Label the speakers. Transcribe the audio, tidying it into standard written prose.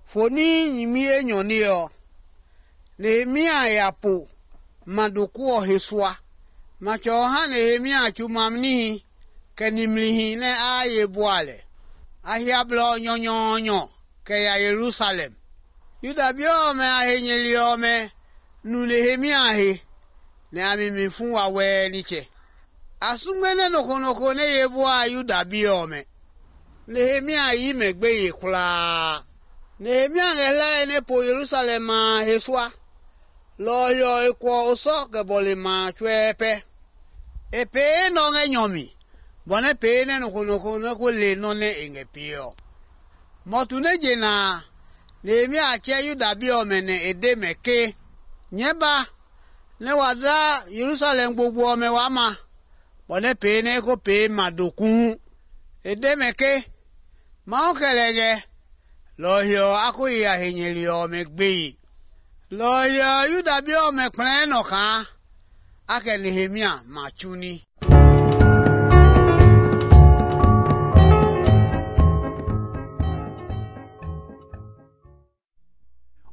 Speaker 1: Foni nyimie nyonio. Nehemia yapo. Madukuo hiswa. Machoha Nehemia chumamnihi. Kenimlihi ne aye boale. Ahiablo nyonyonyo. Keya Jerusalem. Yuda biome ahenyeliome. Nu Nehemia he. Ne amimifu wawe niche. Asumene nokonoko ne yeboa Yuda biome. Nehemia yimegbe yekula. Nehemia ngela ene po Jerusalem heswa. Loyo ekwo oso kebolima chwepe. Epe no ngenyomi. Bone pe ne nokonoko ne kule no ne ingepio. Motune jena. Nehemia ache Yuda biome ne edemeke. Nyeba. Ne wadra Jerusalem gbogbo ome wama. Bone pe ne ko pe madokun. Edemeke. Maokelege. Loyo akuyi ahenyeli ome gbeyi. Loyo Yuda biome pleno ka. Ake Nehemia machuni.